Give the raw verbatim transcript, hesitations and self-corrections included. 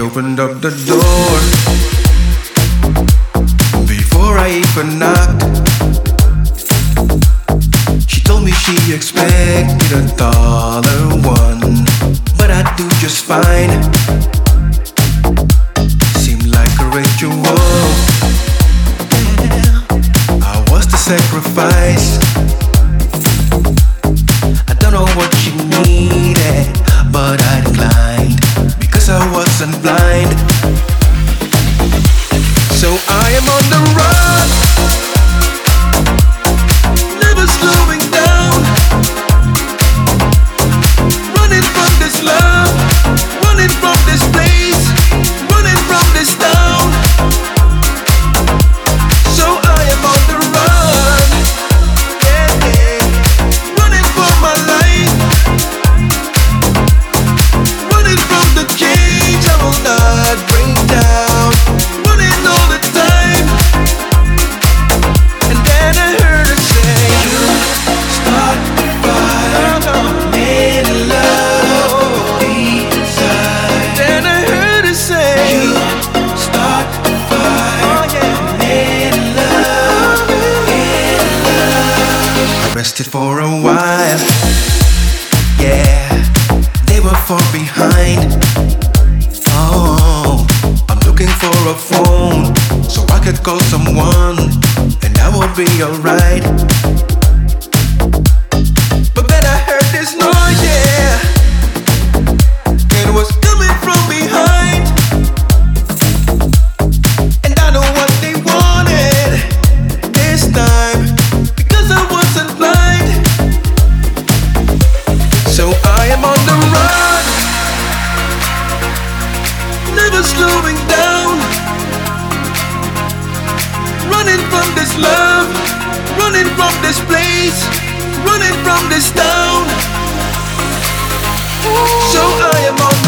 opened up the door before I even knocked. She told me she expected a dollar one, but I do just fine. Seemed like a ritual. I was the sacrifice. I don't know what she needed, but I declined because I wasn't blind. So I am on the run, never slowing down, running from this love, running from this place, running from this town. So I am on the run, yeah, yeah. Running for my life, running from the cage I will not bring down, running all the time. And then I heard her say, you start the fire, made love deep inside. Then I heard her say, you start the fire, made love, made love. I rested for a while, yeah, they were far behind. Oh, I'm looking for a phone so I could call someone and I would be alright. But then I heard this noise, yeah, it was coming from behind. And I know what they wanted this time because I wasn't blind. So I am on the run, never slowing down, running from this love, running from this place, running from this town. So I am on